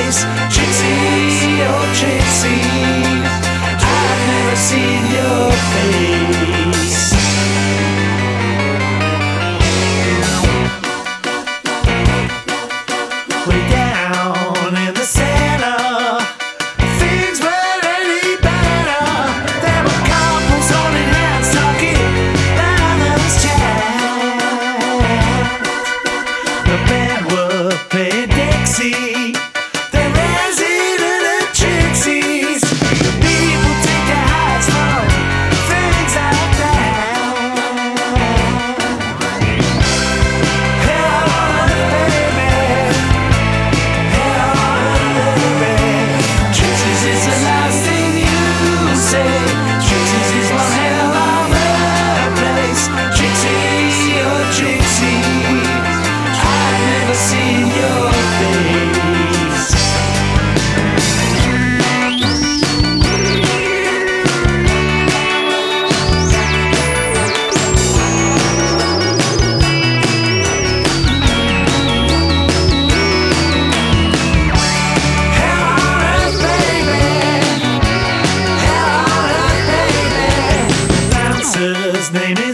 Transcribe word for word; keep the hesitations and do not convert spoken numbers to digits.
place. Trixie, oh Trixie, I've never seen your face. Way down in the center, things weren't any better. There were couples holding hands, talking, others chat. The band were playing Dixie, the resident at Trixie's. The people take their hats from things like that. Hell on earth, baby. Hell on earth, baby. Trixie's is the last thing you say. Trixie's is one hell of a place. Trixie, oh Trixie, I've never seen your face. Hell on earth, baby. Hell on earth, baby. The bouncer's name is